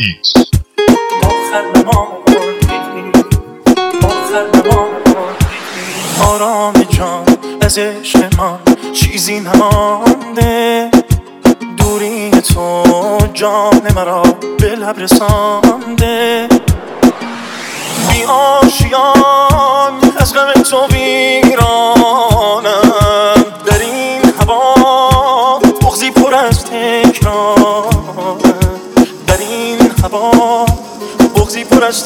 ایکس. آرام جان از عشق من چیزی نمانده، دوری تو جان مرا به لب رسانده. بی آشیان از غم تو ویرانم، در این هوا بغضی پر از تکرارم، در این هوا بغضی پر از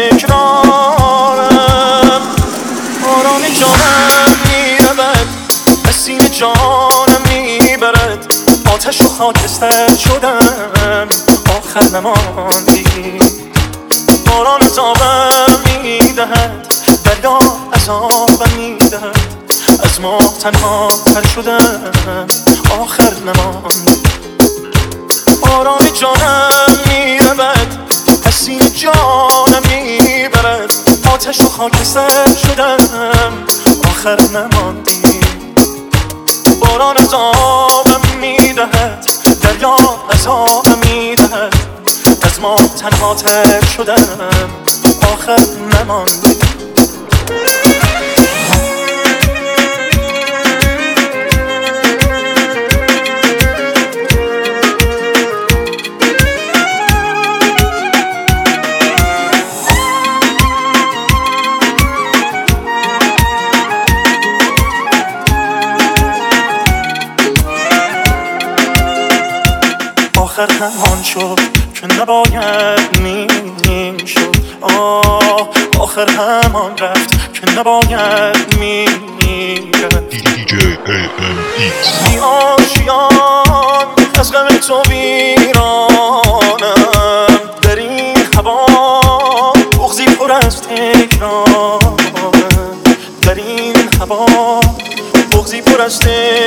تکرارم. آرام جانم میرود از سینه جانم میبرد، آتش و خاکستر شدم آخر نماندی. باران عذابم میدهد، دریا عذابم میدهد، از ما تنها تر شدم آخر نماندی. آرام جانم میرود از سینه جانم میبرد، آتش و خاکستر شدم آخر نماندی. باران عذابم میدهد، دریا عذابم میدهد، از ما تنها تر شدم آخر نماندی. آخر همان شد که نباید میشد، آخر همان رفت که نباید میرفت. بی آشیان از غم تو ویرانم، در این هوا بغضی پر از تکرارم، در این هوا بغضی پر از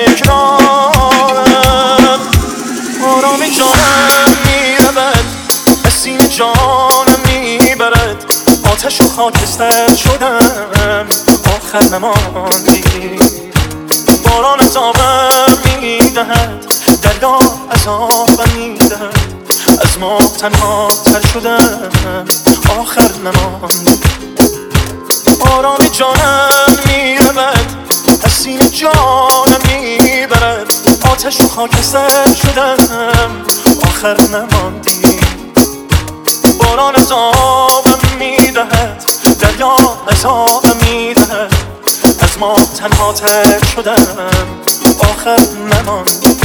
تکرارم. آرام جانم میرود از سینه جانم میبرد، آتش و خاکستر شدم آخر نماندی. باران عذابم میدهد، دریا عذابم میدهد، از ما تنها تر شدم آخر نماندی. آرام جانم میرود از سینه جانم میبرد، آتش و خاکستر شدم آخر نماندی. باران عذابم میدهد، دریا عذابم میدهد، از ما تنها تر شدم آخر نماندی.